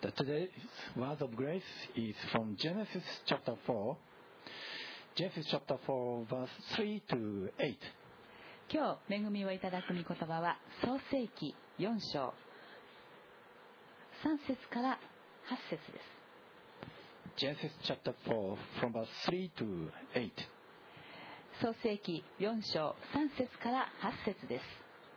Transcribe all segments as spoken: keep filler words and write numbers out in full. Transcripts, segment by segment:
The today's word of grace is from Genesis chapter four, Genesis chapter four, verse three to eight. 今日恵みをいただく御言葉は創世記よん章さん節からはち節です。 Genesis chapter four, from verse three to eight. 創世記よん章さん節からはち節です。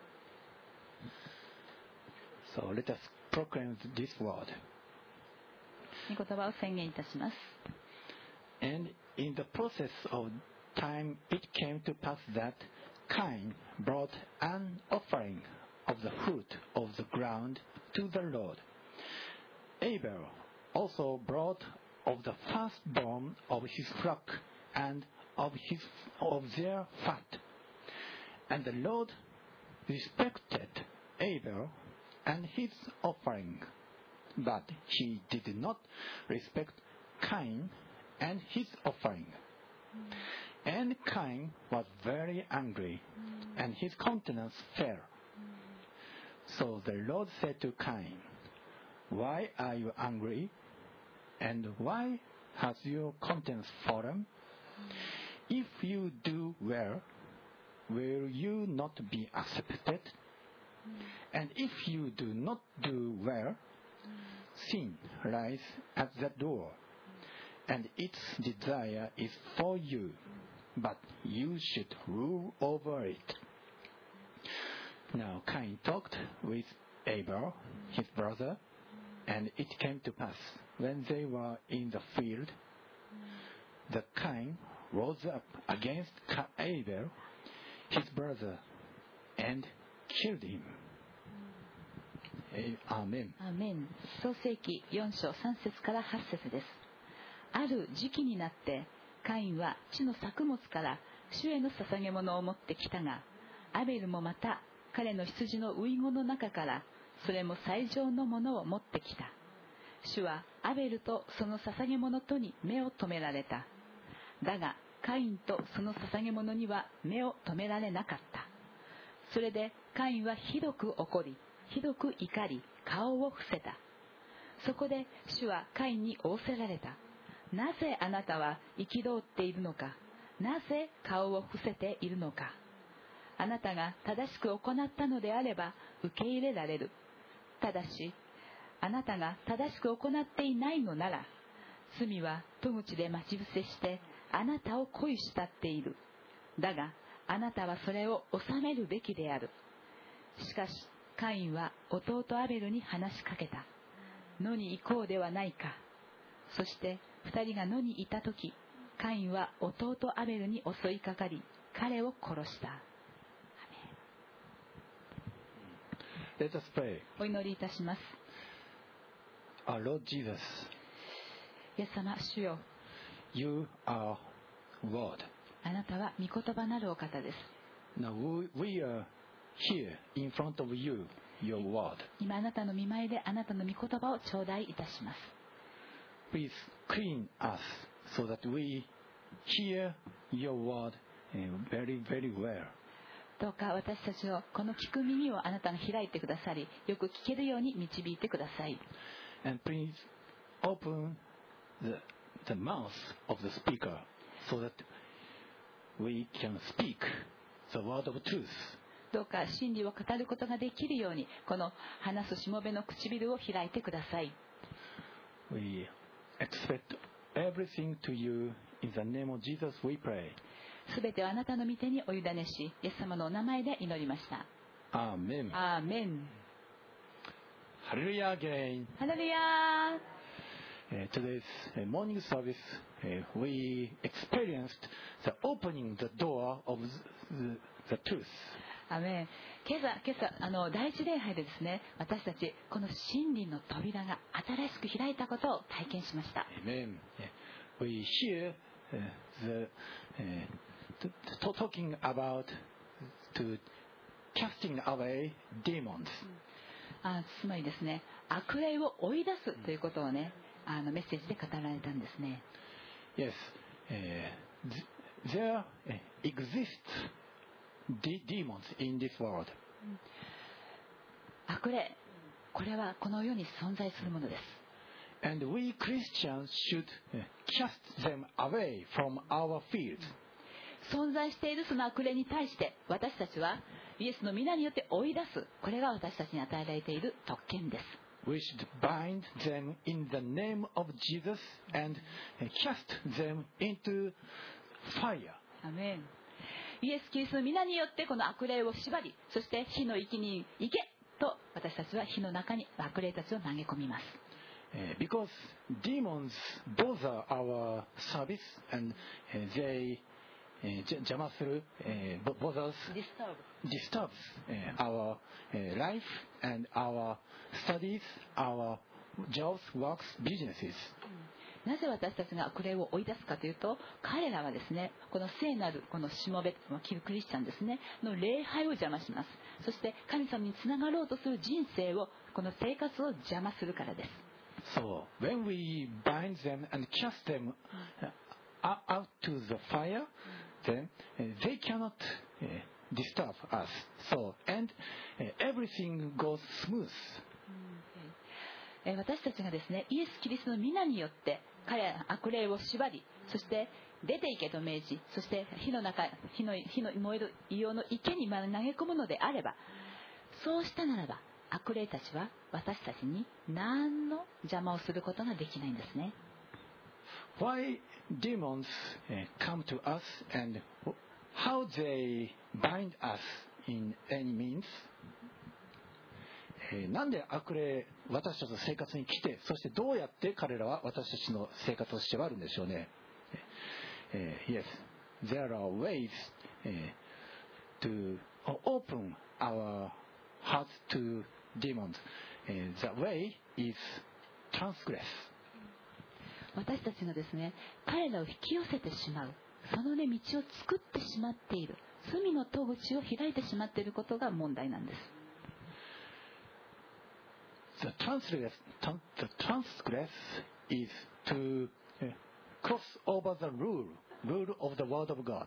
So let us proclaim this word. 御言葉を宣言いたします。 And in the process of time it came to pass that Cain brought an offering of the fruit of the ground to the Lord. Abel also brought of the firstborn of his flock and of his of their fat. And the Lord respected Abel and his offering, but he did not respect Cain and his offering. And Cain was very angry, and his countenance fell. So the Lord said to Cain, "Why are you angry? And why has your countenance fallen? If you do well, will you not be accepted? And if you do not do well, sin lies at the door, and its desire is for you, but you should rule over it." Now Cain talked with Abel, his brother, and it came to pass, when they were in the field, that Cain rose up against Abel, his brother, and killed him. Amen. アーメン。創世記よん章さん節からはち節です。ある時期になってカインは地の作物から主への捧げ物を持ってきたが、アベルもまた彼の羊の遺言の中からそれも最上のものを持ってきた。主はアベルとその捧げ物とに目を留められた。だがカインとその捧げ物には目を留められなかった。それでカインはひどく怒り、ひどく怒り、顔を伏せた。そこで主はカインに仰せられた。なぜあなたは憤っているのか。なぜ顔を伏せているのか。あなたが正しく行ったのであれば受け入れられる。ただしあなたが正しく行っていないのなら、罪は戸口で待ち伏せしてあなたを恋したっている。だがあなたはそれを収めるべきである。しかしカインは弟アベルに話しかけた。野に行こうではないか。そして二人が野にいたとき、カインは弟アベルに襲いかかり、彼を殺した。 Let us pray. お祈りいたします。 Our Lord Jesus, イエス様、主よ、 you are Word. あなたは御言葉なるお方です。 Now we, we are here in front of you, your Word. 今あなたの御前であなたの御言葉を頂戴いたします。 Please clean us so that we hear your Word very, very well. どうか私たちのこの聞く耳をあなたが開いてくださり、よく聞けるように導いてください。 And please open the, the mouth of the speaker so that we can speak the word of truth. どうか真理を語ることができるように、この話すしもべの唇を開いてください。 We expect everything to you. In the name of Jesus we pray. すべてはあなたの御手にお委ねし、イエス様のお名前で祈りました。 Amen. アーメン。 Hallelujah again. ハレルヤー。 Uh, today's uh, morning service, uh, we experienced the opening the door of the, the truth. アーメン。今朝、今朝、あの、第一礼拝でですね、私たち、この真理の扉が新しく開いたことを体験しました。 Amen. Yeah. We hear uh, the uh, t- t- talking about to casting away demons. あつまりですね、悪霊を追い出すということをね、あのメッセージで語られたんですね。 Yes, uh, th- there uh, exists de- demons in this world. 悪霊、これはこの世に存在するものです。 And we Christians should cast them away from our fields. 存在しているその悪霊に対して私たちはイエスの皆によって追い出す。これが私たちに与えられている特権です。 We should bind them in the name of Jesus and cast them into fire. アメン。イエス・キリストの皆によってこの悪霊を縛り、そして火の域に行けと私たちは火の中に悪霊たちを投げ込みます。 Because demons bother our service and they 邪魔する bothers disturbs our life and our studies, our jobs, works, businesses. なぜ私たちが悪霊を追い出すかというと、彼らはですね、この聖なるこのしもべ、クリスチャンですねの礼拝を邪魔します。そして神様につながろうとする人生を、この生活を邪魔するからです。 So when we bind them and cast them out to the fire, then they cannot disturb us. So and everything goes smooth. 私たちがですね、イエス・キリストの皆によって彼ら悪霊を縛り、そして出て行けと命じ、そして火の中、火の火の燃える硫黄の池に投げ込むのであれば、そうしたならば悪霊たちは私たちに何の邪魔をすることができないんですね。 Why demons come to us and how they bind us in any means? なんで悪霊私たちの生活に来て、そしてどうやって彼らは私たちの生活をしてはあるんでしょうね。Yes, there are ways to open our hearts to demons. The way is transgress. 私たちがですね、彼らを引き寄せてしまう、そのね道を作ってしまっている、罪の戸口を開いてしまっていることが問題なんです。 The transgress, the transgress is to cross over the rule, rule of the word of God.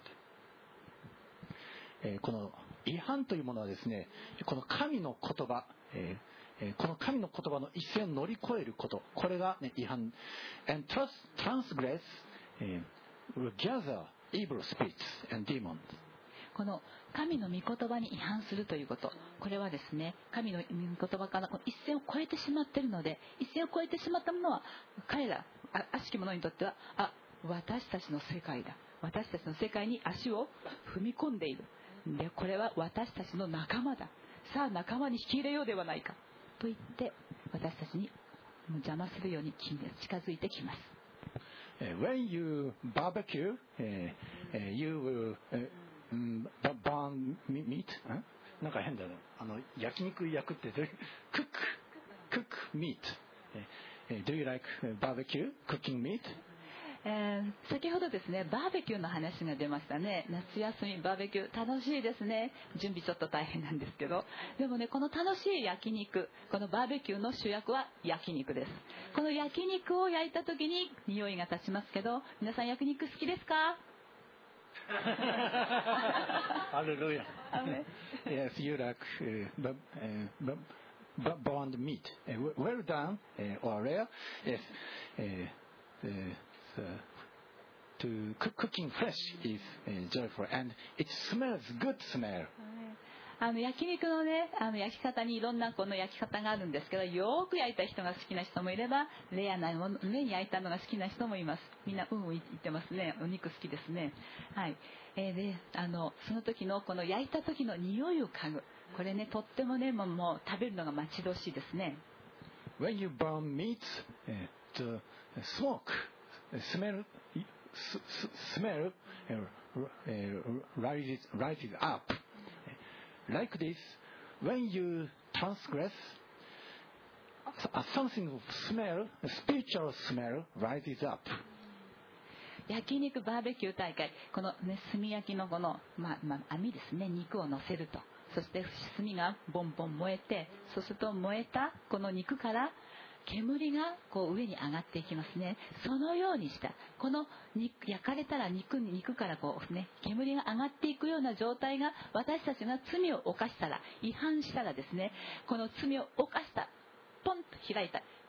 この違反というものはですね、この神の言葉、この神の言葉の一線を乗り越えること、これが、ね、違反。And transgress will gather evil spirits and demons. この神の御言葉に違反するということ、これはですね、神の御言葉から一線を越えてしまっているので、一線を越えてしまったものは彼ら悪しき者にとっては、あ、私たちの世界だ、私たちの世界に足を踏み込んでいる、でこれは私たちの仲間だ、さあ仲間に引き入れようではないかと言って私たちに邪魔するように近づいてきます。 When you barbecue, you will burn meat. なんか変だね。あの焼肉焼くってどういう cook cook meat. Do you like barbecue? Cooking meat? えー、先ほどですね、バーベキューの話が出ましたね。夏休みバーベキュー楽しいですね。準備ちょっと大変なんですけど、でもね、この楽しい焼肉、このバーベキューの主役は焼肉です。この焼肉を焼いた時に匂いが立ちますけど、皆さん焼肉好きですか？ Hallelujah. Yes, you like uh, uh, burned meat. Uh, well done uh, or rare. Yes. Uh, uh, Uh, to cook, cooking fresh is uh, joyful and it smells good smell. あの焼肉のね、あの焼き方にいろんなこの焼き方があるんですけど、よく焼いた人が好きな人もいれば、レアなものね焼いたのが好きな人もいます。みんなうんうん言ってますね。お肉好きですね。はい。えー、で、あのその時のこの焼いた時の匂いを嗅ぐ。これね、とってもね、もう、もう食べるのが待ち遠しいですね。 When you burn meat, uh, the smoke.Smell, smell uh, rises, rises up. Like this, when you transgress, something of smell, spiritual smell rises up. 焼肉バーベキュー大会、このね炭焼きのこのまあまあ網ですね、肉を乗せると、そして炭がボンボン燃えて、そうすると燃えたこの肉から煙がこう上に上がっていきますね。そのようにしたこの肉焼かれたら肉に肉からこうね煙が上がっていくような状態が、私たちが罪を犯したら、違反したらですね、この罪を犯したポンと開いた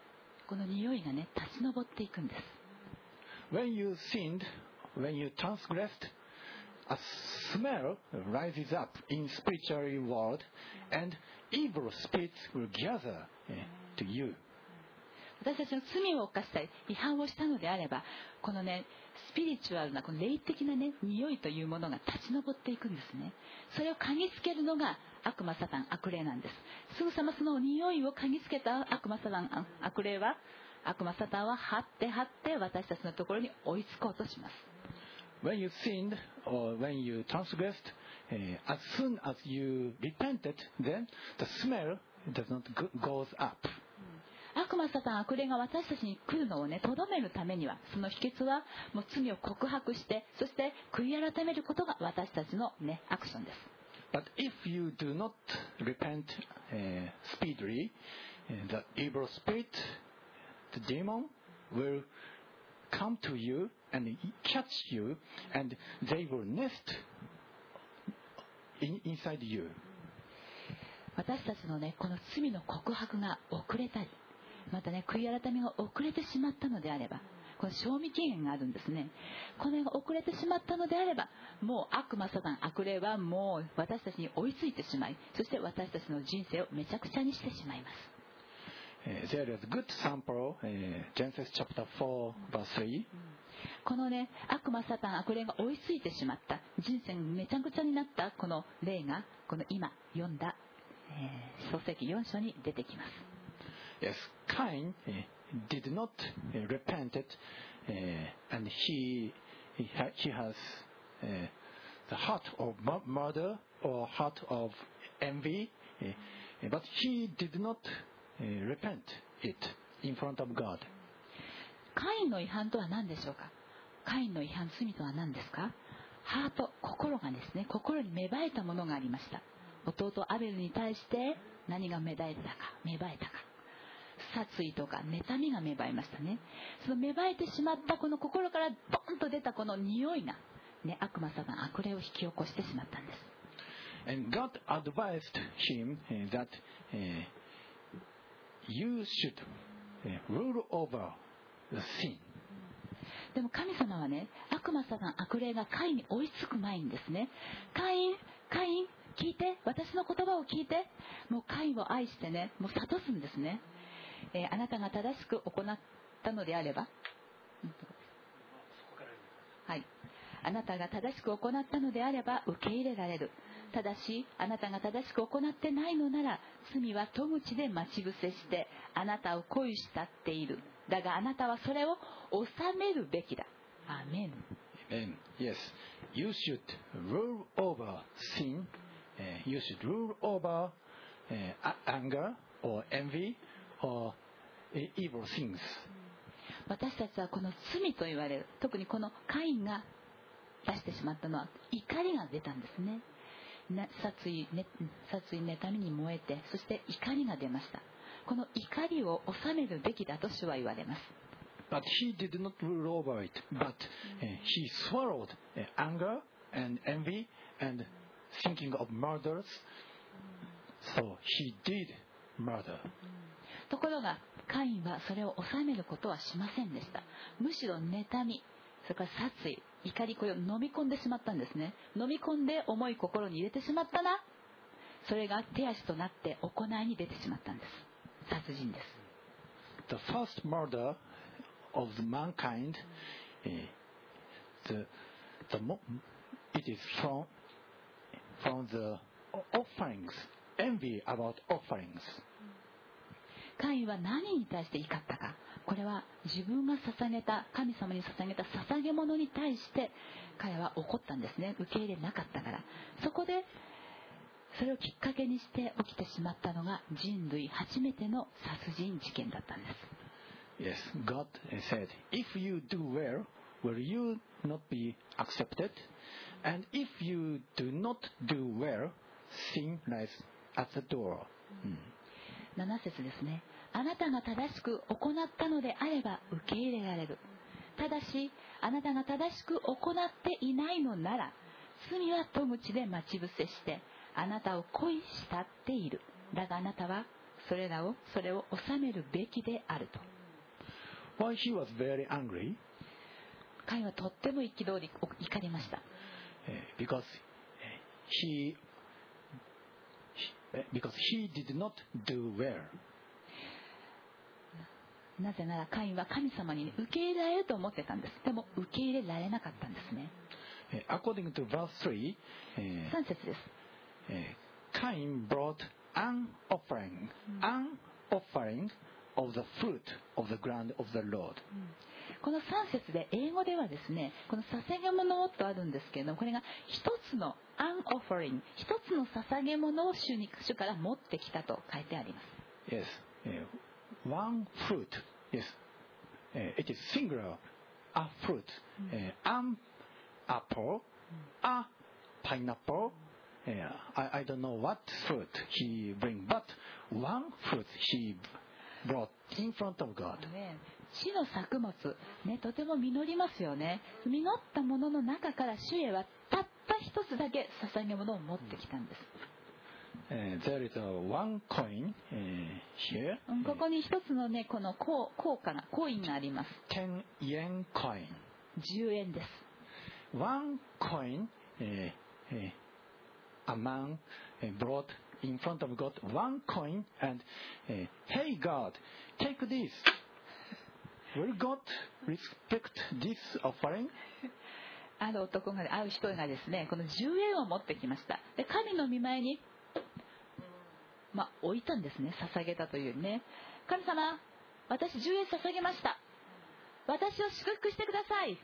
この匂いがね立ち上っていくんです。 When you sinned, when you transgressed, a smell rises up in spiritual world, and evil spirits will gather to you. 私たちの罪を犯したり違反をしたのであれば、このねスピリチュアルなこの霊的なね匂いというものが立ち上っていくんですね。それを嗅ぎつけるのが悪魔サタン悪霊なんです。すぐさまその匂いを嗅ぎつけた悪魔サタン悪霊は悪魔サタンは張って張って私たちのところに追いつこうとします。 When you sinned or when you transgressed, uh, as soon as you repented, then the smell does not go, goes up. 悪魔サタン悪霊が私たちに来るのをねとどめるためには、その秘訣はもう罪を告白して、そして悔い改めることが私たちのねアクションです。 But if you do not repent uh, speedily, uh, the evil spirit, the demon, will come to you and catch you, and they will nest in, inside you. 私たちのねこの罪の告白が遅れたり、またね悔い改めが遅れてしまったのであれば、この賞味期限があるんですね。これが遅れてしまったのであれば、もう悪魔サタン悪霊はもう私たちに追いついてしまい、そして私たちの人生をめちゃくちゃにしてしまいます。 Uh, there is a good sample, uh, Genesis chapter four, verse three. このね悪魔サタン悪霊が追いついてしまった、人生がめちゃくちゃになったこの霊が、この今読んだ、えー、創世記よん章に出てきます。 Yes, Cain uh, did not uh, repent it, uh, and he he, ha- he has uh, the heart of mu- murder or heart of envy, uh, but he did not uh, repent it in front of God. カインの違反とは何でしょうか。カインの違反、罪とは何ですか。ハート、心がですね、心に芽生えたものがありました。弟アベルに対して何が芽生えたか、芽生えたか。殺意とか妬みが芽生えましたね。その芽生えてしまったこの心からボンと出たこの匂いが、ね、悪魔サタン悪霊を引き起こしてしまったんです。 And God advised him uh, that uh, you should uh, rule over the sin. でも神様はね、悪魔サタン悪霊がカインに追いつく前にですね、カインカイン聞いて、私の言葉を聞いて、もうカインを愛してね、もう諭すんですね。えー、あなたが正しく行ったのであれば、はい、あなたが正しく行ったのであれば受け入れられる。ただしあなたが正しく行ってないのなら、罪は戸口で待ち伏せしてあなたを恋したっている。だがあなたはそれを収めるべきだ。アーメン。 And yes, you should rule over sin. Uh, you should rule over uh, anger or envy or uh, evil things. 私たちはこの罪と言われる、特にこのカインが出してしまったのは怒りが出たんですね。殺意、ね、殺意妬みに燃えて、そして怒りが出ました。この怒りを収めるべきだと主は言われます。 But he did not rule over it, but uh, he swallowed uh, anger and envy and thinking of murders. So he did murder. ところがカインはそれを収めることはしませんでした。むしろ妬み、それから殺意、怒り、これを飲み込んでしまったんですね。飲み込んで重い心に入れてしまったな。それが手足となって行いに出てしまったんです。殺人です。 The first murder of mankind, uh, the, the mo- it is from, from the offerings, envy about offerings. カインは何に対して怒ったか。これは自分が捧げた、神様に捧げた捧げ物に対して彼は怒ったんですね。受け入れなかったから。そこでそれをきっかけにして起きてしまったのが人類初めての殺人事件だったんです。 Yes, God said, if you do well, will you not be accepted? And if you do not do well, sin lies at the door. なな節ですね。あなたが正しく行ったのであれば受け入れられる。ただしあなたが正しく行っていないのなら、罪は戸口で待ち伏せしてあなたを恋したっている。だがあなたはそれらをそれを収めるべきであると。 Why he was very angry? カインはとっても憤り怒りました。 Because he because he did not do well. なぜならカインは神様に受け入れられると思ってたんです。でも受け入れられなかったんですね。 According to verse three, さん節です。 Cain brought an offering, an offering of the fruit of the ground of the Lord. このさん節で英語ではですね、この捧げ物とあるんですけれども、これが一つの an offering、一つの捧げ物を主に主から持ってきたと書いてあります。 Yes, uh, one fruit. Yes, uh, it is singular. A fruit, uh, an apple, a pineapple. Uh, I I don't know what fruit he bring, but one fruit he brought in front of God. ね、地の作物、ね、とても実りますよね。実ったものの中から主へはたった一つだけ捧げ物を持ってきたんです。 Uh, there is a one coin uh, here. ここに一つのね、この硬貨が、コインがあります。 ten yen coin. じゅうえんです。 One coin, uh, uh, a man uh, brought in front of God one coin and, uh, hey God, take this. Will God respect this offering? ある男が、ある人がですね、このじゅうえんを持ってきました。で、神の御前に、まあ、置いたんですね。捧げたというね。神様、私じゅうえん捧げました。私を祝福してください。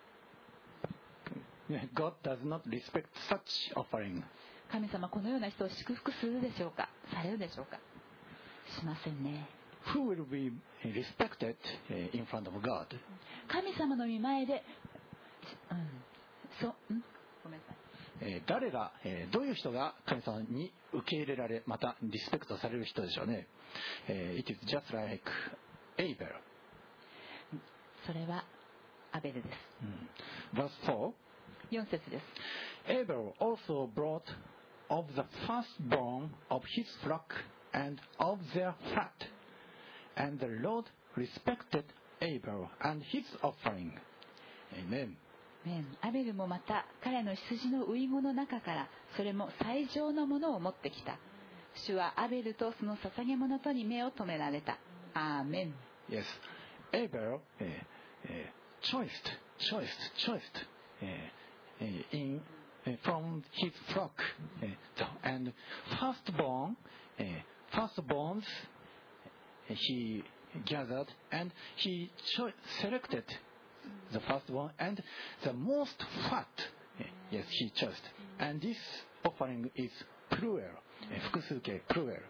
God does not respect such offering. 神様、このような人を祝福するでしょうか、されるでしょうか。しませんね。 Who will be respected in front of God? 神様の御前で、うん、そ、んごめんなさい。 えー、誰が、えー、どういう人が神様に受け入れられ、またリスペクトされる人でしょうね。えー、It is just like Abel. それはアベルです。 うん、Verse four. よん節です。 Abel also brought of the firstborn of his flock and of their fat, and the Lord respected Abel and his offering. Amen. アベルもまた彼の羊の遺語の中からそれも最上のものを持ってきた。主はアベルとその捧げ物とに目を留められた。アーメン。 Yes, Abel uh, uh, choiced, choiced, choiced uh, uh, in uh, from his flock, uh, the, and firstborn, uh, firstborns uh, he gathered and he cho- selected the first one and the most fat, uh, yes, he chose. And this offering is plural, uh, 複数形 plural.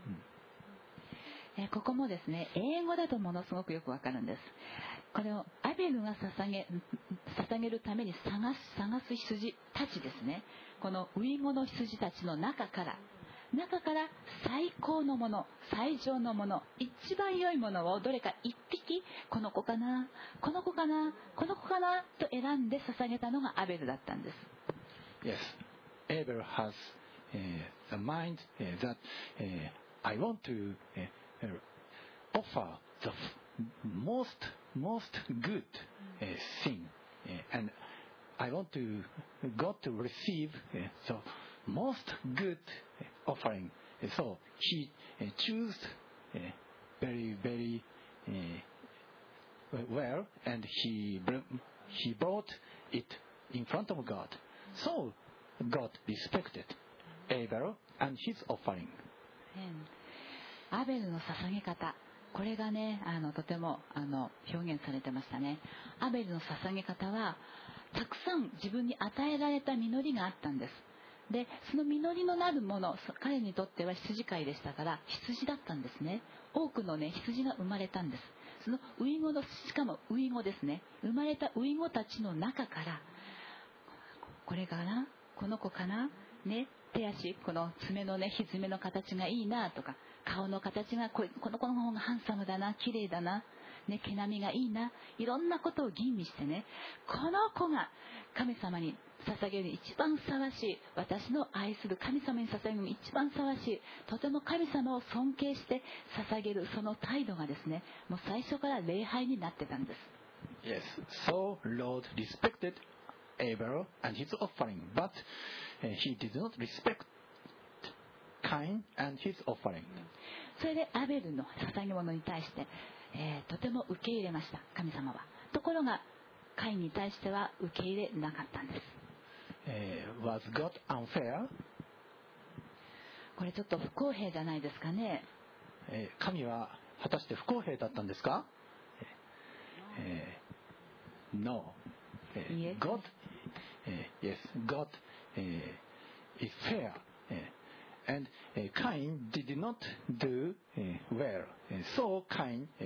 えここもですね、英語だとものすごくよくわかるんです。これをアベルが捧げ、捧げるために探す、探す羊たちですね。この遺語の羊たちの中から、中から最高のもの、最上のもの、一番良いものをどれか一匹、この子かな、この子かな、この子かなと選んで捧げたのがアベルだったんです。 Yes, Abel has、uh, the mind、uh, that、uh, I want to、uh, offer the most most good uh, thing, uh, and I want to God to receive uh, the most good offering. So he uh, chose uh, very very uh, well, and he he brought it in front of God. So God respected Abel and his offering. アベルの捧げ方、これがね、あのとてもあの表現されてましたね。アベルの捧げ方はたくさん自分に与えられた実りがあったんです。で、その実りのなるもの、彼にとっては羊飼いでしたから羊だったんですね。多くのね羊が生まれたんです。その遺語の、しかも遺語ですね、生まれた遺語たちの中から、これかな、この子かなね、手足、この爪のね、ひずめの形がいいなとか、顔の形がこ、この子の方がハンサムだな、綺麗だな、 ね、毛並みがいいな、いろんなことを吟味してね、この子が神様に捧げる一番ふさわしい、私の愛する神様に捧げる一番ふさわしい、とても神様を尊敬して捧げるその態度がですね、もう最初から礼拝になってたんです。 Yes, so Lord respected Abel and his offering, but uh, he did not respect Cain and his offering. それでアベルの捧げ物に対して、えー、とても受け入れました、神様は。ところがカインに対しては受け入れなかったんです。 Uh, was God unfair? これちょっと不公平じゃないですかね。 Uh, 神は果たして不公平だったんですか？ uh, No. Uh, Yes. God, uh, yes, God uh, is fair. Uh, and uh, Cain did not do uh, well. Uh, so Cain, uh,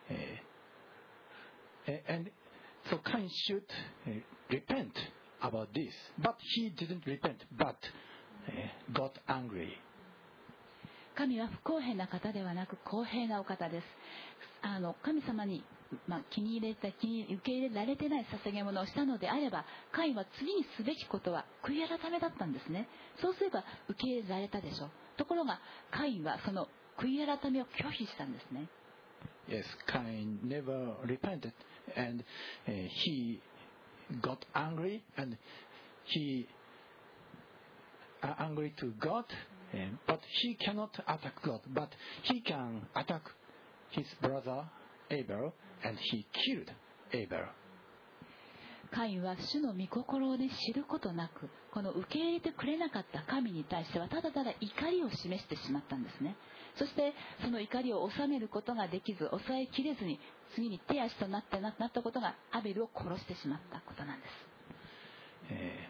uh, and so Cain should uh, repent about this. But he didn't repent, but uh, got angry. 神は不公平な方ではなく公平なお方です。あの神様に、まあ、気に入れた気に受け入れられてない捧げ物をしたのであれば、カインは次にすべきことは悔い改めだったんですね。そうすれば受け入れられたでしょう。ところがカインはその悔い改めを拒否したんですね。 Yes, Cain never repented, and uh, he got angry, and he uh, angry to God, uh, but he cannot attack God, but he can attack his brother Abel, and he killed Abel. カインは主の御心を、ね、知ることなく、この受け入れてくれなかった神に対してはただただ怒りを示してしまったんですね。そしてその怒りを収めることができず、抑えきれずに次に手足となってなったことがアベルを殺してしまったことなんです。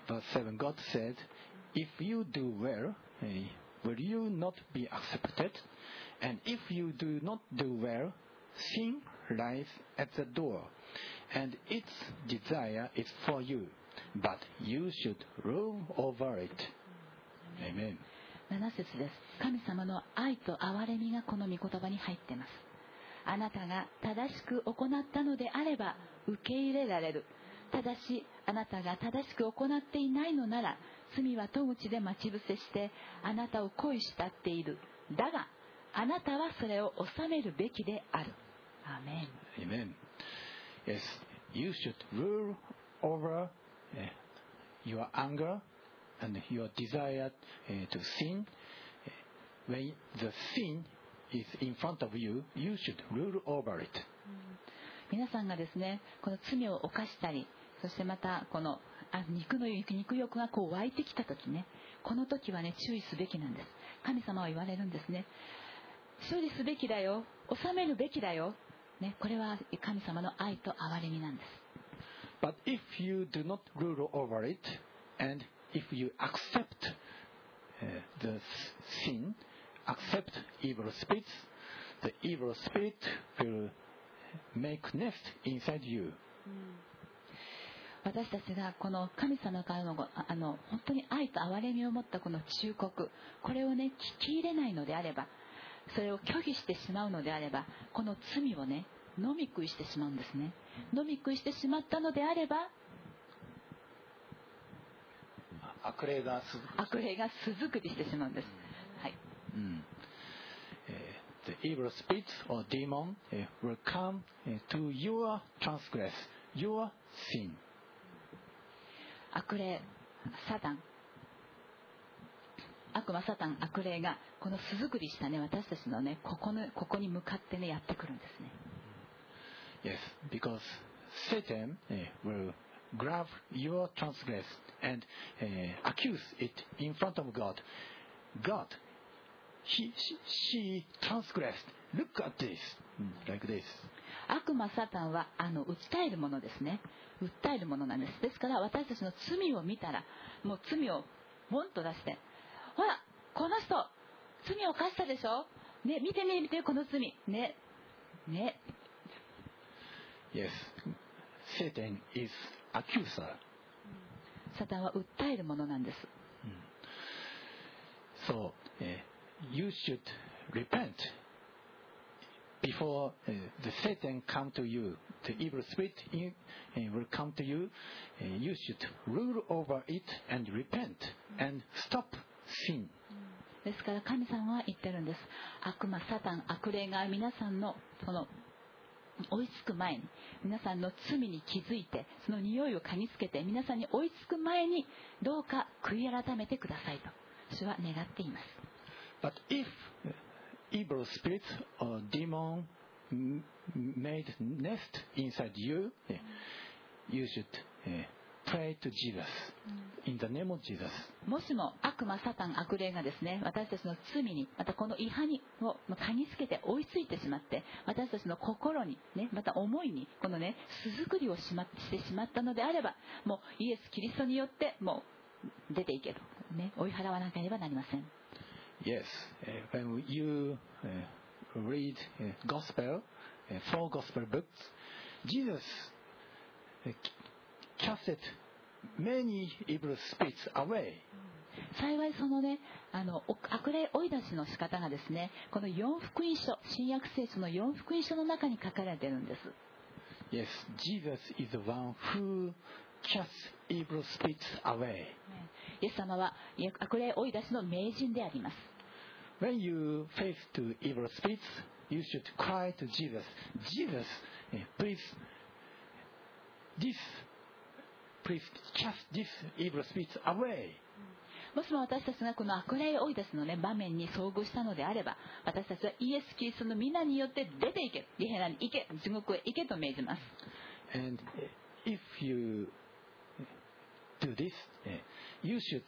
uh, Verse seven, God said, If you do well, uh, will you not be accepted? And if you do not do well, sin lies at the door, and its desire is for you, but you should rule over it. Amen. なな節です。神様の愛と憐れみがこの御言葉に入っています。あなたが正しく行ったのであれば受け入れられる。ただしあなたが正しく行っていないのなら、罪は戸口で待ち伏せしてあなたを恋したっている。だがあなたはそれを収めるべきである。アーメン。 Amen. Yes, you should rule over uh, your anger and your desire uh, to sin. When the sin is in front of you, you should rule over it. 皆さんがですね、この罪を犯したり、そしてまたこのあ肉の肉欲がこう湧いてきた時ね、この時はね注意すべきなんです。神様は言われるんですね。処理すべきだよ、収めるべきだよ。ね、これは神様の愛と憐れみなんです。 But if you do not rule over it, and if you accept uh, the sin, accept evil spirits, the evil spirit will make nest inside you. 私たちがこの神様からのあの本当に愛と憐れみを持ったこの忠告、これをね聞き入れないのであれば、それを拒否してしまうのであれば、この罪をね飲み食いしてしまうんですね。飲み食いしてしまったのであれば、 悪霊が悪霊が巣作りしてしまうんです。はい。 うん。The evil spirits or demon will come to your transgress, your sin. 悪霊、サタン、悪魔サタン、悪霊がこの巣作りしたね私たちのねここのここに向かってねやってくるんですね。 Yes, because Satan uh, will grab your transgress and uh, accuse it in front of God. God, he, she, she transgressed. Look at this, like this. 悪魔サタンはあの訴えるものですね。訴えるものなんです。ですから私たちの罪を見たら、もう罪をボンと出して、ほらこの人罪を犯したでしょ。ね、見てみ見てこの罪ねね。 Yes, Satan is accuser. サタンは訴えるものなんです。 So, uh, you should repent before uh, the Satan come to you, the evil spirit in, uh, will come to you, uh, you should rule over it and repent and stop sin. ですから神様は言ってるんです。悪魔、サタン、悪霊が皆さんのその追いつく前に、皆さんの罪に気づいて、その匂いを嗅ぎつけて皆さんに追いつく前にどうか悔い改めてくださいと主は願っています。 But if evil spirits or demon made nest inside you, you should pray to Jesus in the name of Jesus. もしも悪魔、サタン、悪霊がですね、私たちの罪に、またこの違反にを嗅ぎつけて追いついてしまって、私たちの心にね、また思いにこのね、巣作りをしましてしまったのであれば、もうイエス・キリストによってもう出ていけとね、追い払わなければなりません。 Yes, uh, when you uh, read uh, gospel, uh, four gospel books, Jesus uh, casted many evil spirits away. 幸いそのね、あの悪霊追い出しの仕方がですね、この四福音書、新約聖書の四福音書の中に書かれているんです。 Yes, Jesus is the one who casts evil spirits away. イエス様は悪霊追い出しの名人であります。 When you face to evil spirits, you should cry to Jesus. Jesus, uh, please, this, please cast this evil spirits away. もしも私たちがこの悪霊追い出しの、ね、場面に遭遇したのであれば、私たちはイエス・キリストの皆によって出ていけ、ゲヘナに行け、地獄へ行けと命じます。 And if you do this, you should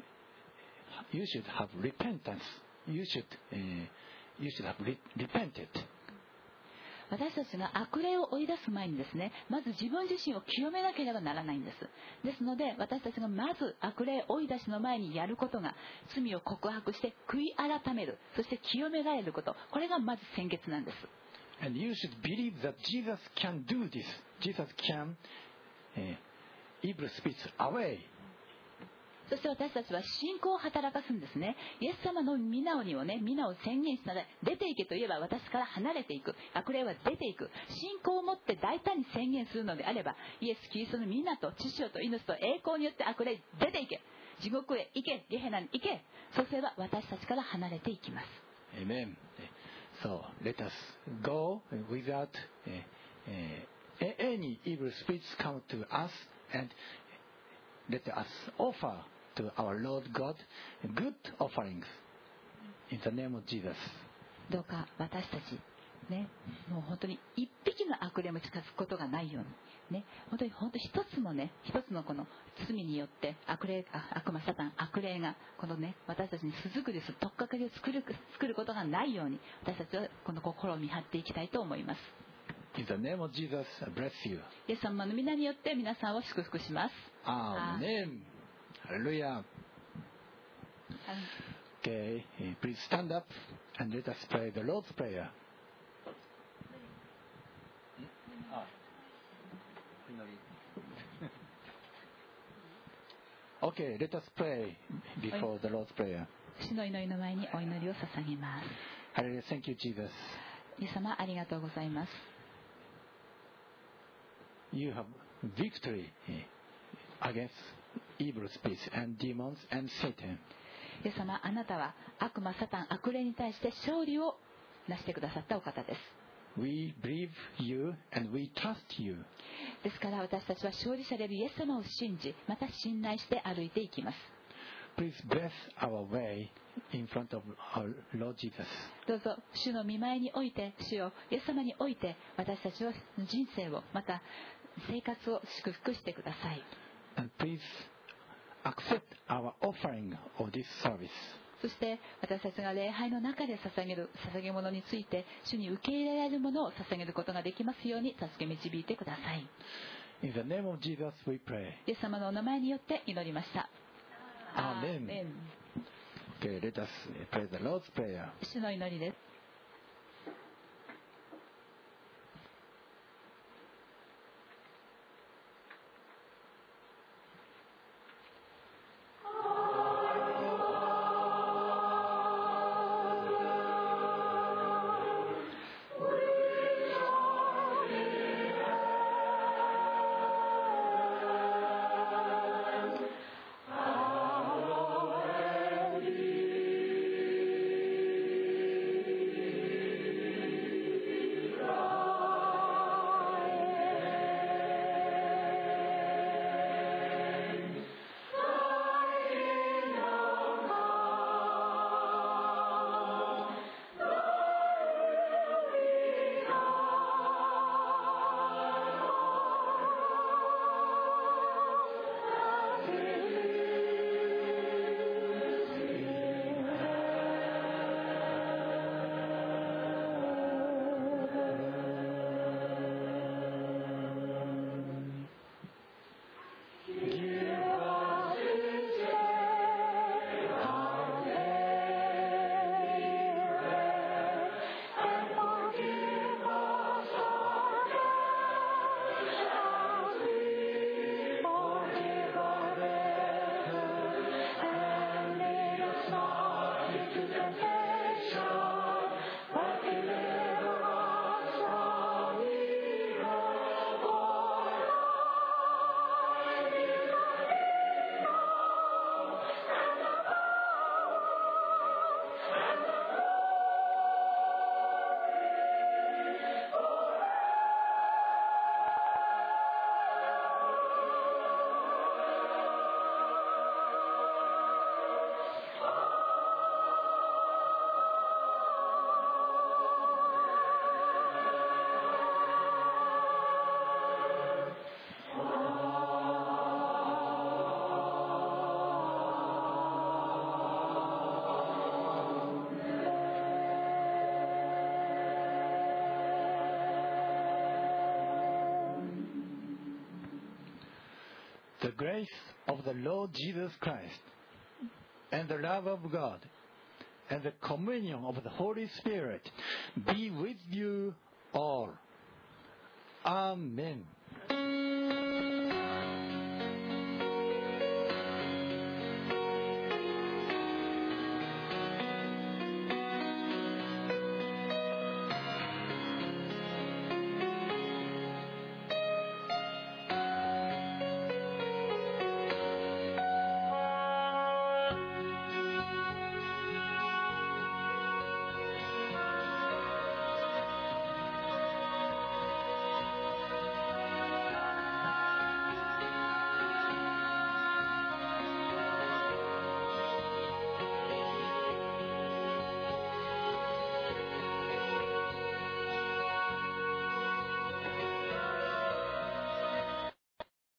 you should have repentance. You should uh, you should have re- repented. 私たちが悪霊を追い出す前にですね、まず自分自身を清めなければならないんです。ですので私たちがまず悪霊追い出しの前にやることが、罪を告白して悔い改める、そして清められること、これがまず先決なんです。 And you should believe that Jesus can do this. Jesus can uh, evil spirits away. そして私たちは信仰を働かすんですね。イエス様の皆をね、皆を宣言したら、出ていけと言えば私から離れていく。悪霊は出ていく。信仰を持って大胆に宣言するのであれば、イエス・キリストの皆と知性と命と栄光によって悪霊出ていけ。地獄へ行け。ゲヘナに行け。そうすれば私たちから離れていきます。 Amen. So let us go without uh, uh, any evil spirits come to us, and let us offer to our Lord God good offerings in the name of Jesus. どうか私たちね、もう本当に一匹の悪霊も近づくことがないようにね、本当に本当一つのね、一つのこの罪によって悪霊、悪魔、サタン、悪霊がこのね、私たちに巣作りする、取っかかりを作る作ることがないように、私たちはこの心を見張っていきたいと思います。 In the name of Jesus, I bless you. イエス様の皆によって皆さんを祝福します。 Amen. Hallelujah. Okay, please stand up and let us pray the Lord's Prayer. Okay, let us pray before the Lord's Prayer. 主の祈りの前にお祈りを捧げます。 Hallelujah. Thank you, Jesus. イエス様ありがとうございます。 You have victory against evil spirits and demons and Satan. イエス様、あなたは悪魔、サタン、悪霊に対して勝利をなしてくださったお方です。 We believe you and we trust you. ですから私たちは勝利者であるイエス様を信じ、また信頼して歩いていきます。 Please bless our way in front of our Lord Jesus. どうぞ主の御前において、主よイエス様において、私たちの人生をまた生活を祝福してください。 And please accept our offering of this service. そして私たちが礼拝の中で捧げる捧げ物について、主に受け入れられるものを捧げることができますように助け導いてください。 In the name of Jesus we pray. イエス様のお名前によって祈りました。 Amen. Okay, let us pray the Lord's Prayer. 主の祈りです。 We The grace of the Lord Jesus Christ, and the love of God, and the communion of the Holy Spirit be with you all. Amen.